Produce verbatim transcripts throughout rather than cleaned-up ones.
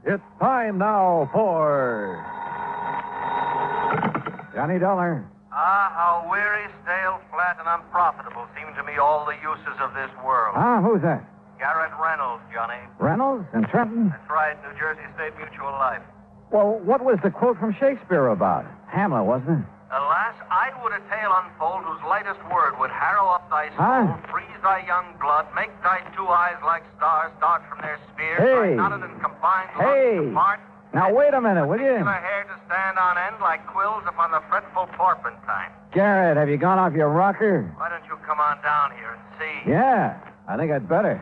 It's time now for Johnny Dollar. Ah, how weary, stale, flat, and unprofitable seem to me all the uses of this world. Ah, who's that? Garrett Reynolds, Johnny. Reynolds and Trenton? That's right, New Jersey State Mutual Life. Well, what was the quote from Shakespeare about? Hamlet, wasn't it? Alas, I would a tale unfold whose lightest word would harrow up thy soul, Huh? freeze thy young blood, make thy two eyes like stars start from their spheres, Hey. thy knotted and confined Hey. lungs depart. Now, wait a minute, will you? Particular hair to stand on end like quills upon the fretful porpentine. Garrett, have you gone off your rocker? Why don't you come on down here and see? Yeah, I think I'd better.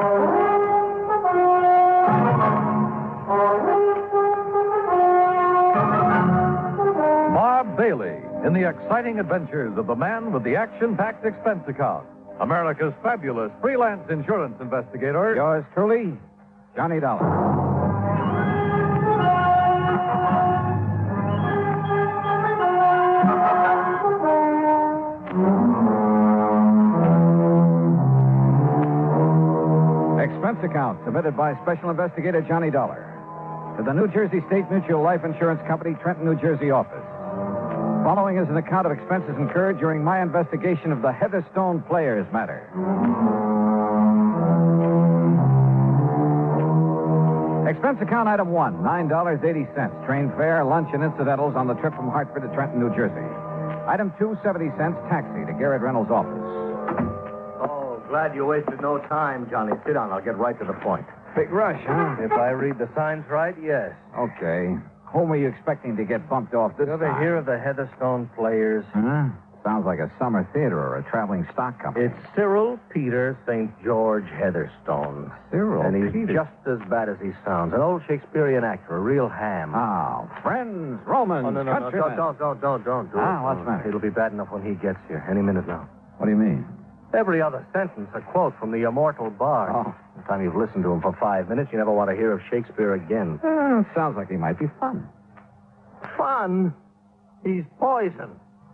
Bob Bailey in the exciting adventures of the man with the action-packed expense account. America's fabulous freelance insurance investigator. Yours truly, Johnny Dollar. Expense account submitted by Special Investigator Johnny Dollar to the New Jersey State Mutual Life Insurance Company, Trenton, New Jersey office. Following is an account of expenses incurred during my investigation of the Heatherstone Players matter. Expense account item one, nine dollars and eighty cents. Train fare, lunch, and incidentals on the trip from Hartford to Trenton, New Jersey. Item two, seventy cents, taxi to Garrett Reynolds' office. Oh, glad you wasted no time, Johnny. Sit down. I'll get right to the point. Big rush, huh? If I read the signs right, yes. Okay. Whom were you expecting to get bumped off this You ever time? hear of the Heatherstone Players? Huh? Sounds like a summer theater or a traveling stock company. It's Cyril Peter Saint George Heatherstone. Cyril And he's Peter. just as bad as he sounds. An old Shakespearean actor, a real ham. Oh, friends, Romans, Oh, no, no, no. countrymen. Don't, don't, don't, don't, don't do Ah, it. what's the matter? It'll be bad enough when he gets here. Any minute now. What do you mean? Every other sentence, a quote from the immortal bard. Oh. By the time you've listened to him for five minutes, you never want to hear of Shakespeare again. Uh, sounds like he might be fun. Fun? He's poison.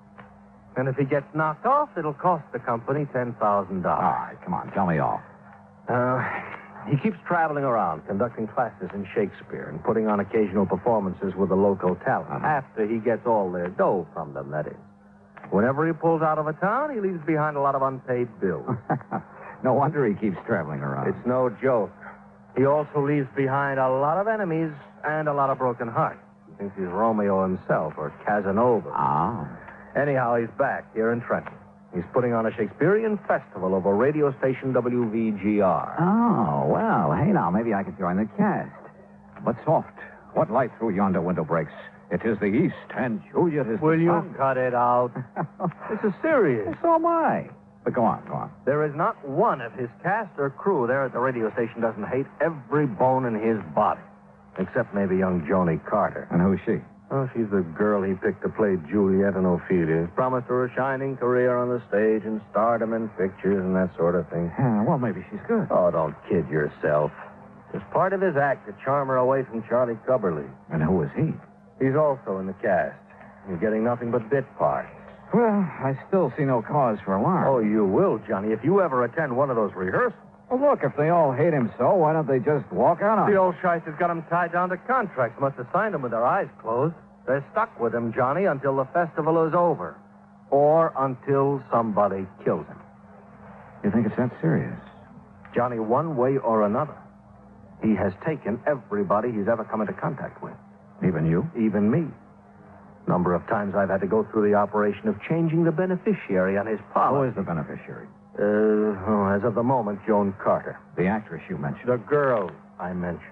And if he gets knocked off, it'll cost the company ten thousand All dollars. right, come on, tell me all. Uh, he keeps traveling around, conducting classes in Shakespeare and putting on occasional performances with the local talent. Uh-huh. After he gets all their dough from them, that is. Whenever he pulls out of a town, he leaves behind a lot of unpaid bills. No wonder he keeps traveling around. It's no joke. He also leaves behind a lot of enemies and a lot of broken hearts. He thinks he's Romeo himself or Casanova. Ah. Anyhow, he's back here in Trenton. He's putting on a Shakespearean festival over radio station W V G R. Oh, well, hey now, maybe I could join the cast. But soft, what light through yonder window breaks? It is the east, and Juliet is Will the you sun. cut it out? This is serious. So am I. But go on, go on. There is not one of his cast or crew there at the radio station doesn't hate every bone in his body. Except maybe young Joni Carter. And who's she? Oh, she's the girl he picked to play Juliet and Ophelia. He's promised her a shining career on the stage and stardom in pictures and that sort of thing. Yeah, well, maybe she's good. Oh, don't kid yourself. It's part of his act to charm her away from Charlie Cubberly. And who is he? He's also in the cast. He's getting nothing but bit parts. Well, I still see no cause for alarm. Oh, you will, Johnny, if you ever attend one of those rehearsals. Well, look, if they all hate him so, why don't they just walk out on The him? old shyster's got him tied down to contracts. Must have signed them with their eyes closed. They're stuck with him, Johnny, until the festival is over. Or until somebody kills him. You think it's that serious? Johnny, one way or another, he has taken everybody he's ever come into contact with. Even you? Even me. Number of times I've had to go through the operation of changing the beneficiary on his Who policy. is the beneficiary? Uh, oh, as of the moment, Joan Carter. The actress you mentioned. The girl I mentioned.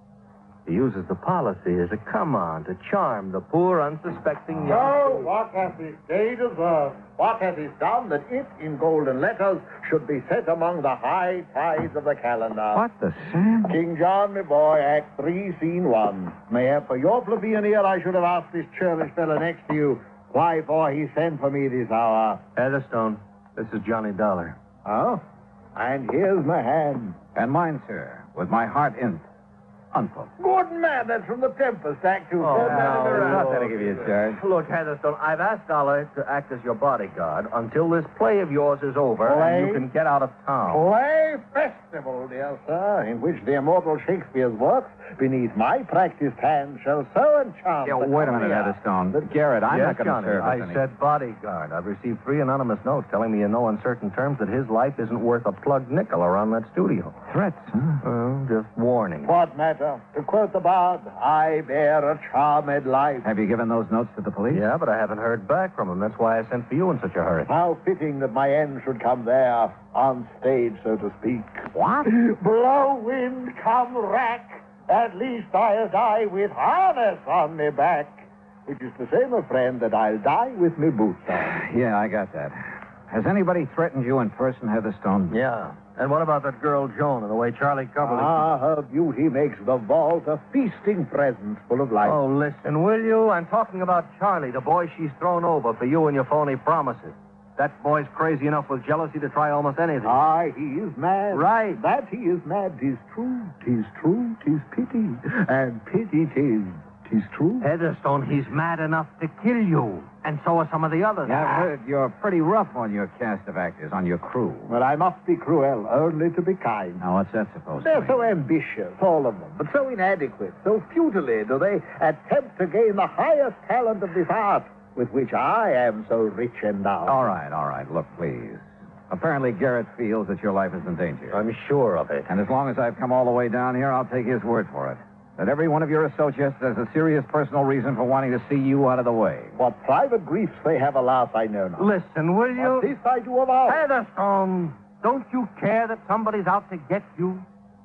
He uses the policy as a come-on to charm the poor, unsuspecting young... So, what has this day deserved? What has it done that it, in golden letters, should be set among the high tides of the calendar? What the Sam? King John, my boy, Act Three, Scene One. Mayhap for your plebeian ear, I should have asked this churlish fellow next to you why for he sent for me this hour. Heatherstone, this is Johnny Dollar. Oh? And here's my hand. And mine, sir, with my heart in. Uncle. Good man, that's from the Tempest, Act Two. Oh, Third man in the no, round. Not that I give you a charge. Look, Heatherstone, I've asked Dollar to act as your bodyguard until this play of yours is over Play? and you can get out of town. Play festival, dear sir, in which the immortal Shakespeare's works beneath my practiced hand shall so enchant. Yeah, the wait a minute, career. Heatherstone. Garrett, I'm yes, not going to Johnny, serve as I any... said bodyguard. I've received three anonymous notes telling me in no uncertain terms that his life isn't worth a plugged nickel around that studio. Threats, huh? Well, just warning. What matter? To quote the bard, I bear a charmed life. Have you given those notes to the police? Yeah, but I haven't heard back from him. That's why I sent for you in such a hurry. How fitting that my end should come there, on stage, so to speak. What? Blow wind, come rack. At least I'll die with harness on me back. Which is to say, my friend, that I'll die with me boots on. Yeah, I got that. Has anybody threatened you in person, Heatherstone? Yeah. And what about that girl, Joan, and the way Charlie Coverly... Ah, her beauty makes the vault a feasting presence full of life. Oh, listen, will you? I'm talking about Charlie, the boy she's thrown over for you and your phony promises. That boy's crazy enough with jealousy to try almost anything. Ah, he is mad. Right. That he is mad, 'tis true. 'Tis true, 'tis pity. And pity 'tis, 'tis true. Heatherstone, he's mad enough to kill you. And so are some of the others. Yeah, I've heard you're pretty rough on your cast of actors, on your crew. Well, I must be cruel, only to be kind. Now, what's that supposed to They're mean? so ambitious, all of them, but so inadequate, so futilely do they attempt to gain the highest talent of this art, with which I am so rich endowed. All right, all right. Look, please. Apparently, Garrett feels that your life is in danger. I'm sure of it. And as long as I've come all the way down here, I'll take his word for it. That every one of your associates has a serious personal reason for wanting to see you out of the way. What private griefs they have, alas, I know not. Listen, will you? But this I do avow. Heatherstone, don't you care that somebody's out to get you?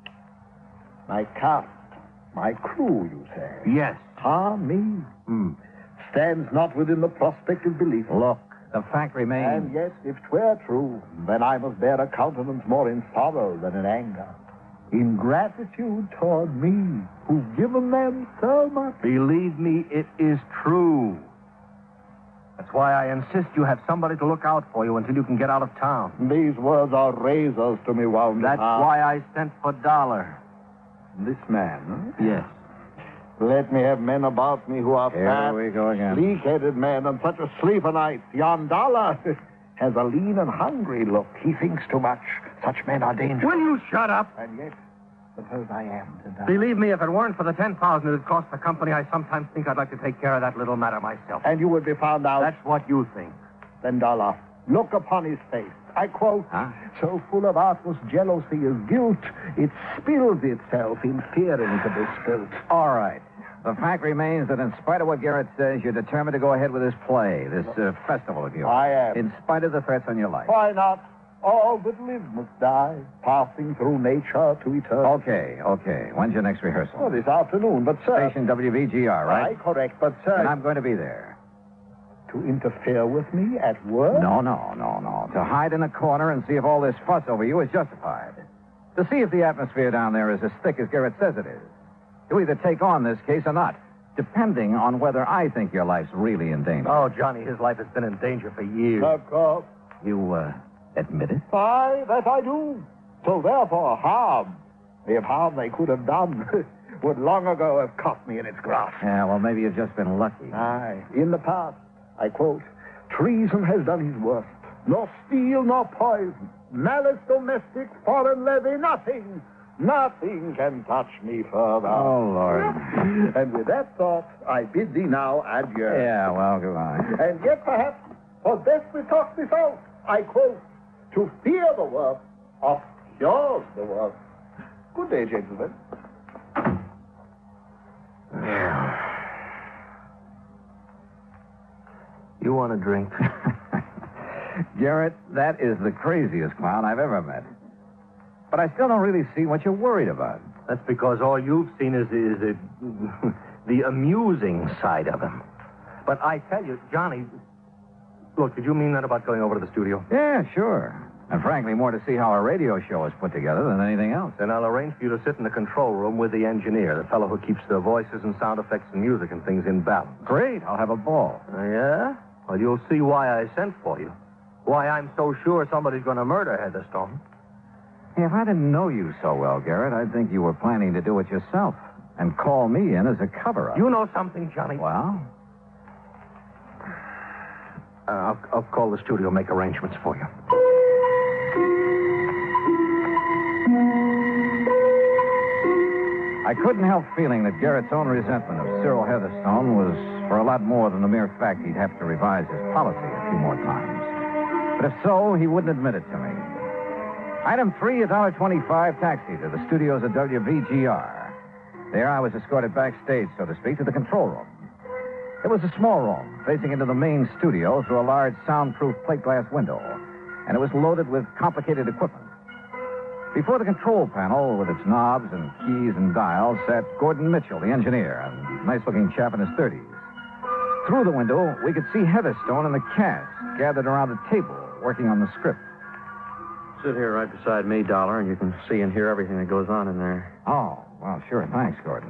My cast, my crew, you say? Yes. Ah, me? Hmm. Stands not within the prospect of belief. Look, the fact remains... And yet, if 'twere true, then I must bear a countenance more in sorrow than in anger. In gratitude toward me, who've given them so much. Believe me, it is true. That's why I insist you have somebody to look out for you until you can get out of town. These words are razors to me, wound That's heart. why I sent for Dollar. This man, huh? Yes. Let me have men about me who are Here fat, we go again. sleek-headed men, and such a sleeper night. Yon Dollar has a lean and hungry look. He thinks too much. Such men are dangerous. Will you shut up? And yet, suppose I am to die. Believe me, if it weren't for the ten thousand it would cost the company, I sometimes think I'd like to take care of that little matter myself. And you would be found out. That's what you think. Then Dollar, look upon his face. I quote, Huh? so full of artless jealousy is guilt, it spills itself in fearing to be spilt. All right. The fact remains that in spite of what Garrett says, you're determined to go ahead with this play, this uh, festival of yours. I am. In spite of the threats on your life. Why not? All that live must die, passing through nature to eternity. Okay, okay. When's your next rehearsal? Oh, this afternoon, but sir... Station W V G R, right? Aye, correct, but sir... And I'm going to be there. To interfere with me at work? No, no, no, no. To hide in a corner and see if all this fuss over you is justified. To see if the atmosphere down there is as thick as Garrett says it is. You either take on this case or not, depending on whether I think your life's really in danger. Oh, Johnny, his life has been in danger for years. Of course. You, uh, admit it? Aye, that I do. So therefore, harm, if harm they could have done, would long ago have caught me in its grasp. Yeah, well, maybe you've just been lucky. Aye, in the past, I quote, treason has done his worst. Nor steel nor poison, malice domestic, foreign levy, nothing, nothing can touch me further. Oh, Lord. And with that thought, I bid thee now adieu. Yeah, well, goodbye. And yet, perhaps, for best we talk this out, I quote, to fear the worst, of yours the worst. Good day, gentlemen. You want a drink? Garrett, that is the craziest clown I've ever met. But I still don't really see what you're worried about. That's because all you've seen is, is the, the amusing side of him. But I tell you, Johnny, look, did you mean that about going over to the studio? Yeah, sure. And frankly, more to see how our radio show is put together than anything else. Then I'll arrange for you to sit in the control room with the engineer, the fellow who keeps the voices and sound effects and music and things in balance. Great. I'll have a ball. Oh, yeah? Well, you'll see why I sent for you. Why I'm so sure somebody's going to murder Heatherstone. Hey, if I didn't know you so well, Garrett, I'd think you were planning to do it yourself and call me in as a cover-up. You know something, Johnny? Well? Uh, I'll, I'll call the studio, make arrangements for you. I I couldn't help feeling that Garrett's own resentment of Cyril Heatherstone was for a lot more than the mere fact he'd have to revise his policy a few more times. But if so, he wouldn't admit it to me. Item three, a dollar twenty-five taxi to the studios of W V G R. There I was escorted backstage, so to speak, to the control room. It was a small room, facing into the main studio through a large soundproof plate glass window, and it was loaded with complicated equipment. Before the control panel, with its knobs and keys and dials, sat Gordon Mitchell, the engineer, a nice-looking chap in his thirties. Through the window, we could see Heatherstone and the cast gathered around a table, working on the script. Sit here right beside me, Dollar, and you can see and hear everything that goes on in there. Oh, well, sure. Thanks, Gordon.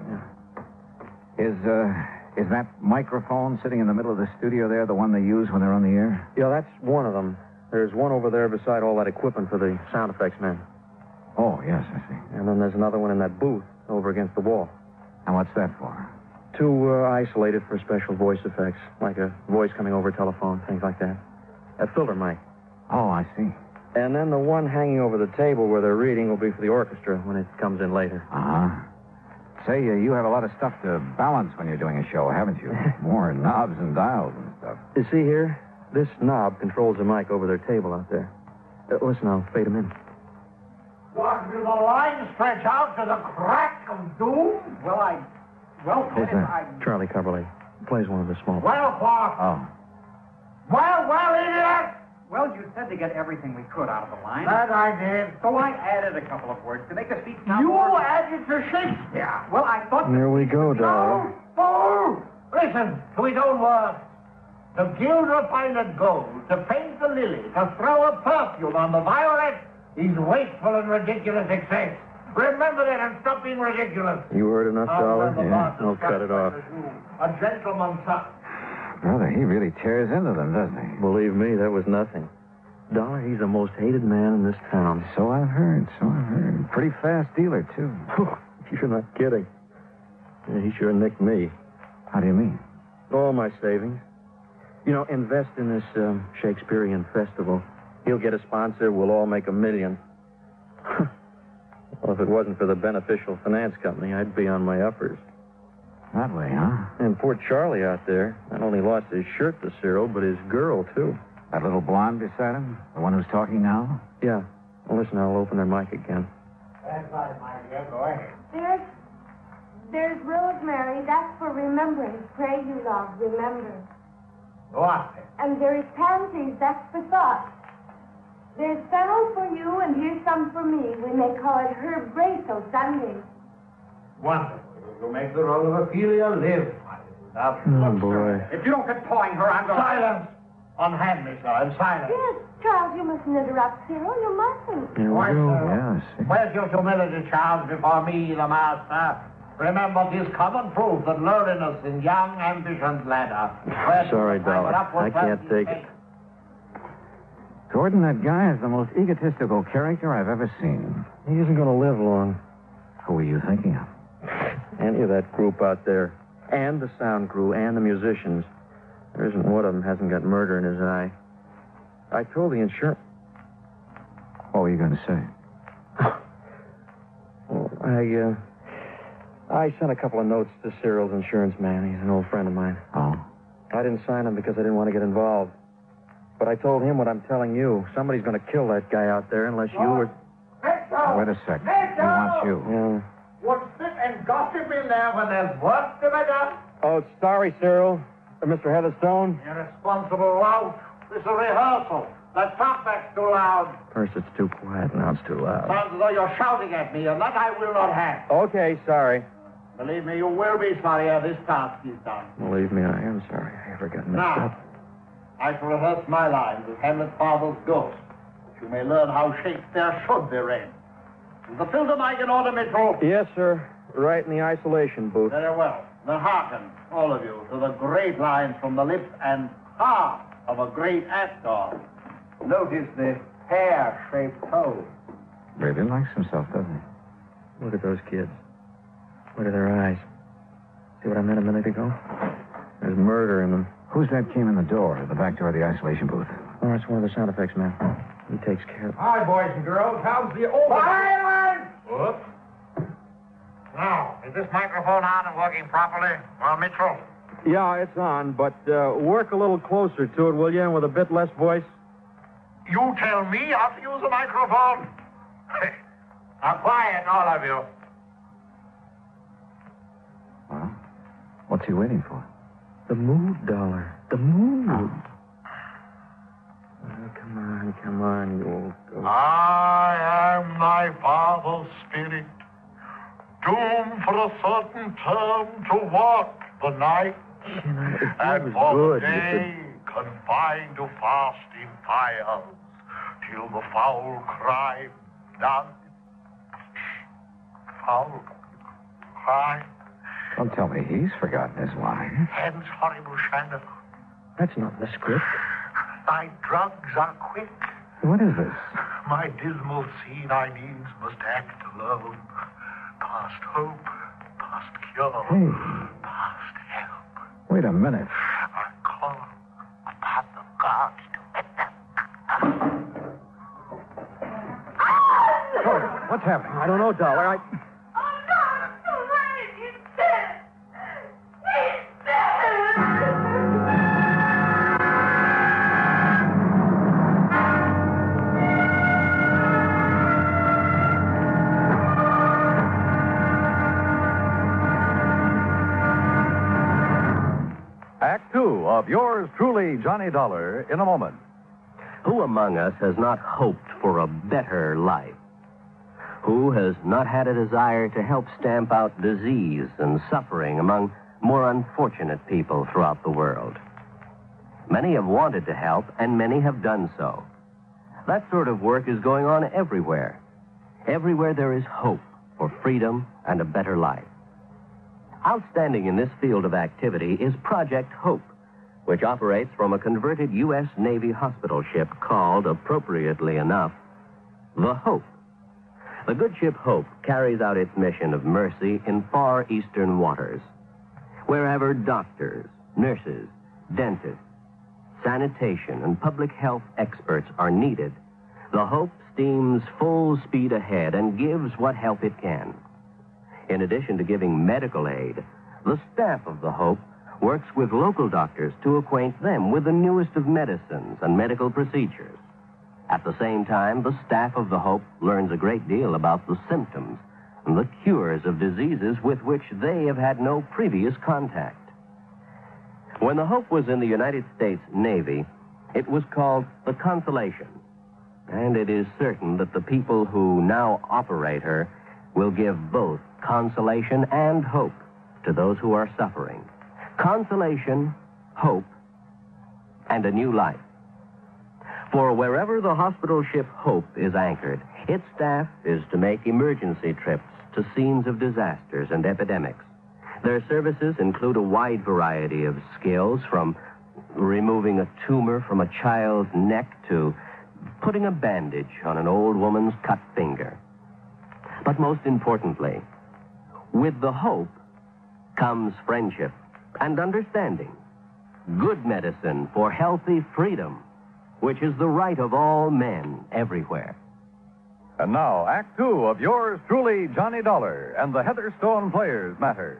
Is, uh, is that microphone sitting in the middle of the studio there the one they use when they're on the air? Yeah, that's one of them. There's one over there beside all that equipment for the sound effects men. Oh, yes, I see. And then there's another one in that booth over against the wall. And what's that for? Two uh, isolated for special voice effects, like a voice coming over a telephone, things like that. A filter mic. Oh, I see. And then the one hanging over the table where they're reading will be for the orchestra when it comes in later. Uh-huh. Say, uh, you have a lot of stuff to balance when you're doing a show, haven't you? More knobs and dials and stuff. You see here? This knob controls the mic over their table out there. Uh, listen, I'll fade them in. What, will the line stretch out to the crack of doom? Well, I... Well, Who's Kenneth, that? I... Charlie Coverley. Plays one of the small... Well, what? Oh. Well, well, idiot! Well, you said to get everything we could out of the line. That I did. So I added a couple of words to make the speech sound You more... added to Shakespeare. Well, I thought... There we go, Dollar. No, fool! Listen to his own words. To gild refined gold, to paint the lily, to throw a perfume on the violet is wasteful and ridiculous excess. Remember that and stop being ridiculous. You heard enough, I'll Dollar? remember Yeah, that. I'll cut it off. A gentleman's son. Brother, he really tears into them, doesn't he? Believe me, that was nothing. Dollar, he's the most hated man in this town. So I've heard, so I've heard. Pretty fast dealer, too. You're not kidding. Yeah, he sure nicked me. How do you mean? All my savings. You know, invest in this um, Shakespearean festival. He'll get a sponsor. We'll all make a million. Well, if it wasn't for the beneficial finance company, I'd be on my uppers. That way, huh? And poor Charlie out there not only lost his shirt to Cyril, but his girl, too. That little blonde beside him? The one who's talking now? Yeah. Well, listen, I'll open their mic again. That's right, my dear. Go ahead. There's, there's Rosemary. That's for remembrance. Pray you, love, remember. What? And there is pansies. That's for thought. There's fennel for you, and here's some for me. We may call it herb braceau Sunday. Wonderful. You make the role of Ophelia live. Now, Oh, boy. If you don't get pawing her, I'm going to... Silence! Unhand me, sir. I'm silent. Yes, Charles, you mustn't interrupt Cyril. You mustn't. Here we Why, go. sir? Yeah, I see. Where's your humility, Charles, before me, the master? Remember, 'tis common proof that lowliness in young ambition's ladder. Where Sorry, to find Dollar. an upward I can't person take it. Gordon, that guy is the most egotistical character I've ever seen. He isn't going to live long. Who are you thinking of? Any of that group out there. And the sound crew and the musicians. There isn't one of them hasn't got murder in his eye. I told the insurance... What were you going to say? Well, I, uh... I sent a couple of notes to Cyril's insurance man. He's an old friend of mine. Oh? I didn't sign them because I didn't want to get involved. But I told him what I'm telling you. Somebody's going to kill that guy out there unless you were... Mitchell! Wait a sec. He Mitchell! wants you. Yeah. Would sit and gossip in there when there's work to be done? Oh, sorry, Cyril. Uh, Mister Heatherstone. Irresponsible lout. This is a rehearsal. That talkback's too loud. First it's too quiet, now it's too loud. Sounds as though you're shouting at me, and that I will not have. Okay, sorry. Believe me, you will be sorry ere this task is done. Believe me, I am sorry. I ever got mixed Now, up. I shall rehearse my lines with Hamlet's father's ghost, that you may learn how Shakespeare should be read. Is the filter mic in order, Mitchell? Yes, sir. Right in the isolation booth. Very well. Then hearken, all of you, to the great lines from the lips and heart of a great actor. Notice the pear-shaped toe. Really likes himself, doesn't he? Look at those kids. Look at their eyes. See what I meant a minute ago? There's murder in them. Who's that came in the door, the back door of the isolation booth? Oh, it's one of the sound effects men. He takes care of... Hi, boys and girls. How's the old... Silence! Whoops. Now, is this microphone on and working properly? Well, Mitchell? Yeah, it's on, but uh, work a little closer to it, will you, and with a bit less voice? You tell me how to use a microphone? Now, quiet, all of you. Well, what's he waiting for? The mood, Dollar. The mood. Oh. Oh, come on, come on, you old ghost. I am thy father's spirit, doomed for a certain term to walk the night, You know, if and was for good, the day confined to fasting fires, till the foul crime done. Foul crime. Don't tell me he's forgotten his line. Hence horrible shadow. That's not the script. Thy drugs are quick. What is this? My dismal scene I needs must act alone. Past hope, past cure, Hey. past help. Wait a minute. I call upon the gods to help them. Gordon, what's happening? I don't know, Dollar. I... Oh, no, it's too late. He's dead. He's dead. Act two of yours truly, Johnny Dollar, in a moment. Who among us has not hoped for a better life? Who has not had a desire to help stamp out disease and suffering among more unfortunate people throughout the world? Many have wanted to help, and many have done so. That sort of work is going on everywhere. Everywhere there is hope for freedom and a better life. Outstanding in this field of activity is Project Hope, which operates from a converted U S Navy hospital ship called, appropriately enough, the Hope. The good ship Hope carries out its mission of mercy in far eastern waters. Wherever doctors, nurses, dentists, sanitation, and public health experts are needed, the Hope steams full speed ahead and gives what help it can. In addition to giving medical aid, the staff of the Hope works with local doctors to acquaint them with the newest of medicines and medical procedures. At the same time, the staff of the Hope learns a great deal about the symptoms and the cures of diseases with which they have had no previous contact. When the Hope was in the United States Navy, it was called the Consolation. And it is certain that the people who now operate her will give both consolation and hope to those who are suffering. Consolation, hope, and a new life. For wherever the hospital ship Hope is anchored, its staff is to make emergency trips to scenes of disasters and epidemics. Their services include a wide variety of skills, from removing a tumor from a child's neck to putting a bandage on an old woman's cut finger. But most importantly, with the Hope comes friendship and understanding. Good medicine for healthy freedom, which is the right of all men everywhere. And now, Act two of yours truly, Johnny Dollar, and the Heatherstone Players Matter.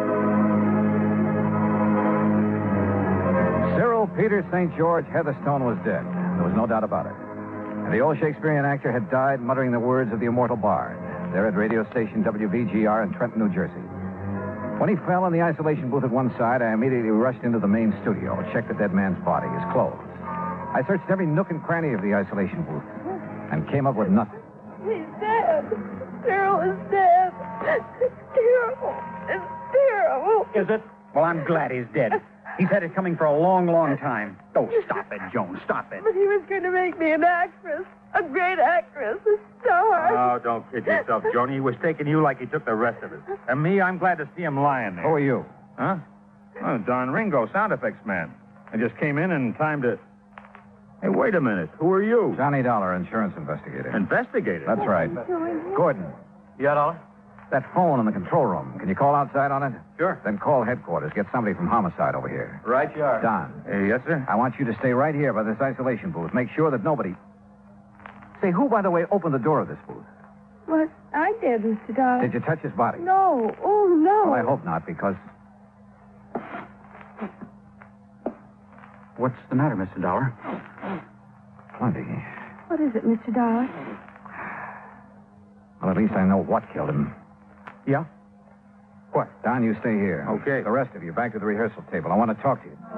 Cyril Peter Saint George Heatherstone was dead. There was no doubt about it. And the old Shakespearean actor had died muttering the words of the immortal bard, there at radio station W V G R in Trenton, New Jersey. When he fell in the isolation booth at one side, I immediately rushed into the main studio, checked the dead man's body, his clothes. I searched every nook and cranny of the isolation booth and came up with nothing. He's dead. Cyril is dead. It's terrible. It's terrible. Is it? Well, I'm glad he's dead. He's had it coming for a long, long time. Oh, stop it, Joan. Stop it. But he was going to make me an actress. A great actress. A star. Oh, don't kid yourself, Joni. He was taking you like he took the rest of us. And me, I'm glad to see him lying there. Who are you? Huh? Oh, Don Ringo, sound effects man. I just came in in time to... Hey, wait a minute. Who are you? Johnny Dollar, insurance investigator. Investigator? That's right. Gordon, Yeah, Dollar? that phone in the control room, can you call outside on it? Sure. Then call headquarters. Get somebody from homicide over here. Right you are. Don, Hey, yes, sir? I want you to stay right here by this isolation booth. Make sure that nobody... Say, who, by the way, opened the door of this booth? What? I did, Mister Dollar. Did you touch his body? No. Oh, no. Well, I hope not, because... What's the matter, Mister Dollar? Plenty. What is it, Mister Dollar? Well, at least I know what killed him. Yeah? What? Don, you stay here. Okay. The rest of you, back to the rehearsal table. I want to talk to you.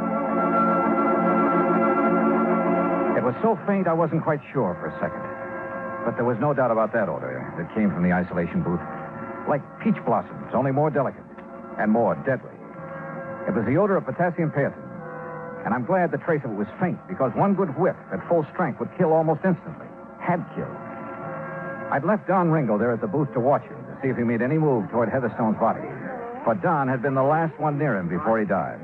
It was so faint I wasn't quite sure for a second. But there was no doubt about that odor that came from the isolation booth. Like peach blossoms, only more delicate and more deadly. It was the odor of potassium paetin. And I'm glad the trace of it was faint, because one good whiff at full strength would kill almost instantly. Had killed. I'd left Don Ringo there at the booth to watch him, to see if he made any move toward Heatherstone's body. But Don had been the last one near him before he died.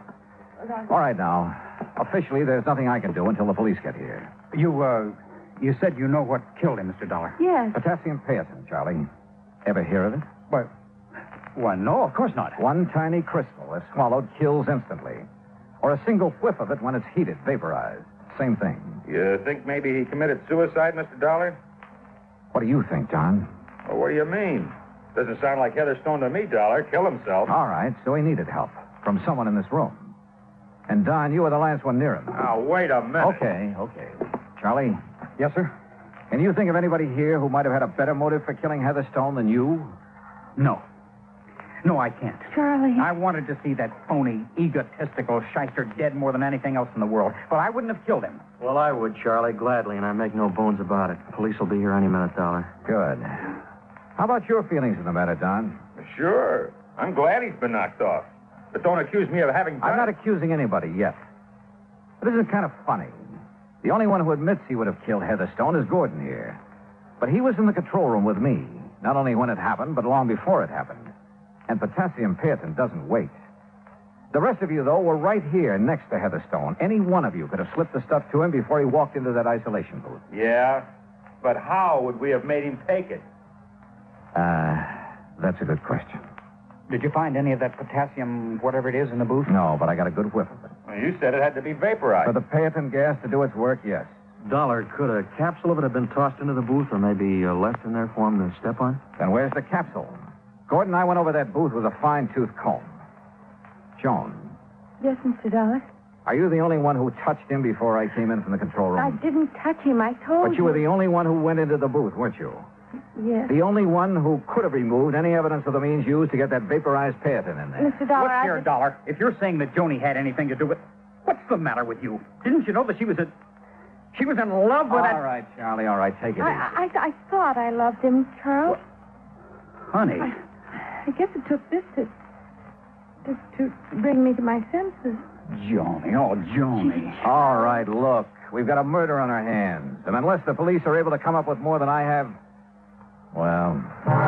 All right, now. Officially, there's nothing I can do until the police get here. You, uh, you said you know what killed him, Mister Dollar. Yes. Potassium paetin, Charlie. Ever hear of it? Well, well, no, of course not. One tiny crystal, if swallowed, kills instantly. Or a single whiff of it when it's heated, vaporized. Same thing. You think maybe he committed suicide, Mister Dollar? What do you think, John? Well, what do you mean? Doesn't sound like Heatherstone to me, Dollar. Kill himself. All right, so he needed help from someone in this room. And, Don, you were the last one near him. Now, wait a minute. Okay, okay. Charlie? Yes, sir? Can you think of anybody here who might have had a better motive for killing Heatherstone than you? No. No, I can't. Charlie. I wanted to see that phony, egotistical shyster dead more than anything else in the world. But I wouldn't have killed him. Well, I would, Charlie, gladly, and I make no bones about it. Police will be here any minute, Dollar. Good. How about your feelings in the matter, Don? Sure. I'm glad he's been knocked off. But don't accuse me of having done I'm not it. accusing anybody yet. But isn't it kind of funny? The only one who admits he would have killed Heatherstone is Gordon here. But he was in the control room with me, not only when it happened, but long before it happened. And potassium paetin doesn't wait. The rest of you, though, were right here next to Heatherstone. Any one of you could have slipped the stuff to him before he walked into that isolation booth. Yeah, but how would we have made him take it? Uh, that's a good question. Did you find any of that potassium, whatever it is, in the booth? No, but I got a good whiff of it. Well, you said it had to be vaporized. For the paetin gas to do its work, yes. Dollar, could a capsule of it have been tossed into the booth or maybe uh, left in there for him to step on? Then where's the capsule? Gordon and I went over that booth with a fine-tooth comb. Joan, Yes, Mister Dollar. are you the only one who touched him before I came in from the control room? I didn't touch him. I told But you were the only one who went into the booth, weren't you? Yes. The only one who could have removed any evidence of the means used to get that vaporized paetin in there. Mister Dollar, Look I here, just- Dollar. If you're saying that Joni had anything to do with... What's the matter with you? Didn't you know that she was a... She was in love with All that... right, Charlie, all right, take it easy. I, I, I thought I loved him, Charles. Honey. I, I guess it took this to... to, to bring me to my senses. Joni, oh, Joni. All right, look, we've got a murder on our hands. And unless the police are able to come up with more than I have, well...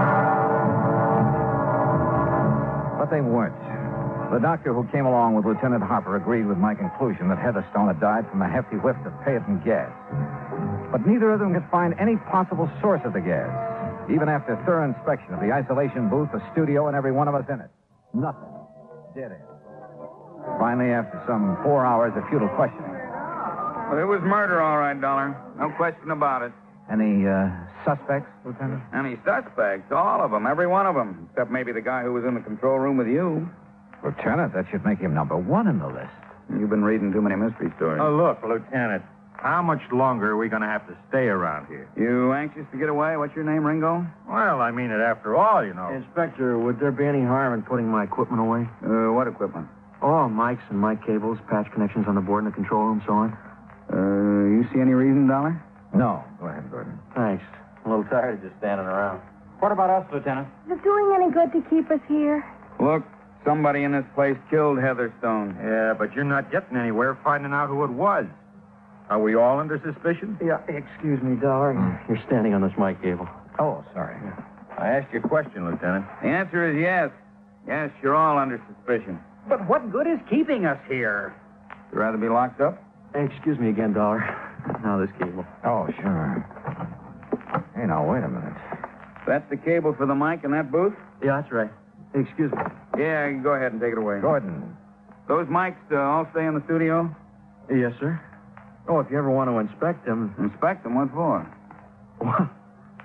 But they weren't. The doctor who came along with Lieutenant Harper agreed with my conclusion that Heatherstone had died from a hefty whiff of paetin gas. But neither of them could find any possible source of the gas, even after thorough inspection of the isolation booth, the studio, and every one of us in it. Nothing. Dead end. Finally, after some four hours of futile questioning. Well, it was murder, all right, Dollar. No question about it. Any uh, suspects, Lieutenant? Any suspects? All of them, every one of them, except maybe the guy who was in the control room with you. Lieutenant, that should make him number one in the list. You've been reading too many mystery stories. Oh, look, Lieutenant, how much longer are we going to have to stay around here? You anxious to get away? What's your name, Ringo? Well, I mean it after all, you know. Inspector, would there be any harm in putting my equipment away? Uh, what equipment? Oh, mics and mic cables, patch connections on the board in the control room, so on. Uh, you see any reason, Dollar? No. Go ahead, Gordon. Thanks. I'm a little tired of just standing around. What about us, Lieutenant? Is it doing any good to keep us here? Look, somebody in this place killed Heatherstone. Yeah, but you're not getting anywhere finding out who it was. Are we all under suspicion? Yeah, excuse me, Dollar. You're standing on this mic cable. Oh, sorry. I asked you a question, Lieutenant. The answer is yes. Yes, you're all under suspicion. But what good is keeping us here? You'd rather be locked up? Excuse me again, Dollar. Now this cable. Oh, sure. Hey, now, wait a minute. That's the cable for the mic in that booth? Yeah, that's right. Excuse me. Yeah, you can go ahead and take it away. Gordon. Those mics uh, all stay in the studio? Yes, sir. Oh, if you ever want to inspect them. Inspect them? What for? Well,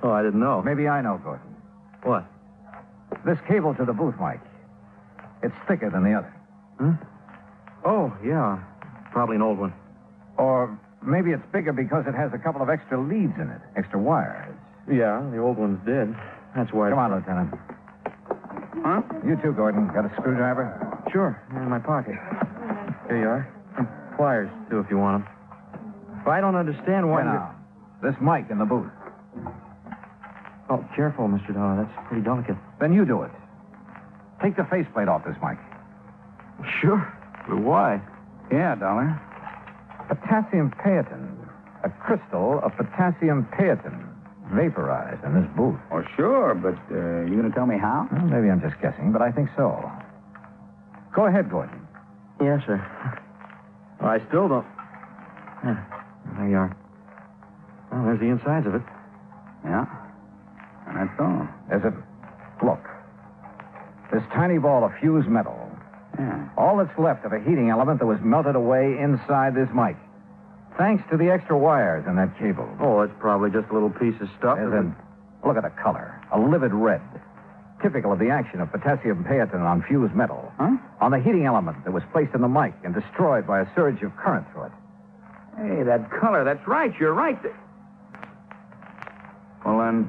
Oh, I didn't know. Maybe I know, Gordon. What? This cable to the booth, Mike. It's thicker than the other. Hmm? Oh, yeah. Probably an old one. Or maybe it's bigger because it has a couple of extra leads in it, extra wires. Yeah, the old one's dead. That's why... Come on, Lieutenant. Huh? You too, Gordon. Got a screwdriver? Sure. In my pocket. Here you are. Some pliers, too, if you want them. But I don't understand why... Here now. This mic in the booth. Oh, careful, Mister Dollar. That's pretty delicate. Then you do it. Take the faceplate off this mic. Sure. But why? Yeah, Dollar. Potassium paetin. A crystal of potassium paetin. Vaporized in this booth. Oh, sure, but uh, you going to tell me how? Well, maybe I'm just guessing, but I think so. Go ahead, Gordon. Yes, sir. Well, I still don't... Yeah, there you are. Well, there's the insides of it. Yeah? And that's all. Is it? Look. This tiny ball of fused metal. Yeah. All that's left of a heating element that was melted away inside this mic. Thanks to the extra wires in that cable. Oh, it's probably just a little piece of stuff. As in, look at the color. A livid red. Typical of the action of potassium paetin on fused metal. Huh? On the heating element that was placed in the mic and destroyed by a surge of current through it. Hey, that color, that's right. You're right. Well, then...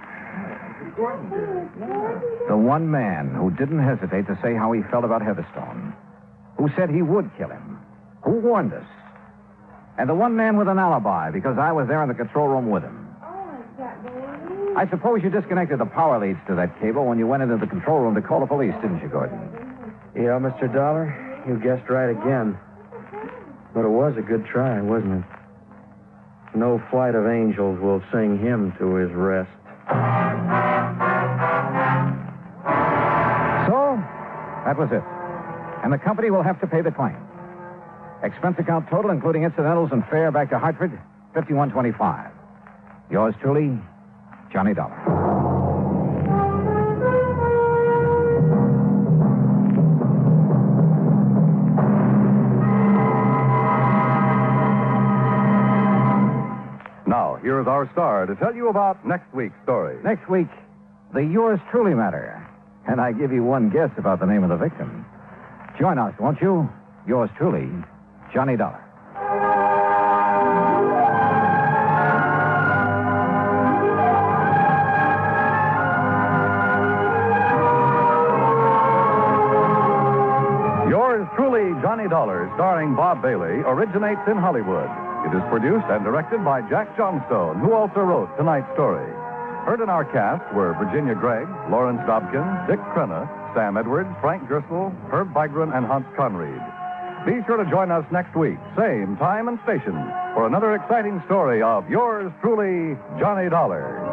The one man who didn't hesitate to say how he felt about Heatherstone. Who said he would kill him. Who warned us. And the one man with an alibi, because I was there in the control room with him. I suppose you disconnected the power leads to that cable when you went into the control room to call the police, didn't you, Gordon? Yeah, Mister Dollar, you guessed right again. But it was a good try, wasn't it? No flight of angels will sing him to his rest. So, that was it. And the company will have to pay the claim. Expense account total, including incidentals and fare back to Hartford, fifty-one twenty-five. Yours truly, Johnny Dollar. Now, here is our star to tell you about next week's story. Next week, the Yours Truly matter. And I give you one guess about the name of the victim. Join us, won't you? Yours truly, Johnny Dollar. Yours truly, Johnny Dollar, starring Bob Bailey, originates in Hollywood. It is produced and directed by Jack Johnstone, who also wrote tonight's story. Heard in our cast were Virginia Gregg, Lawrence Dobkin, Dick Crenna, Sam Edwards, Frank Gerstle, Herb Vigran, and Hans Conried. Be sure to join us next week, same time and station, for another exciting story of Yours truly, Johnny Dollar.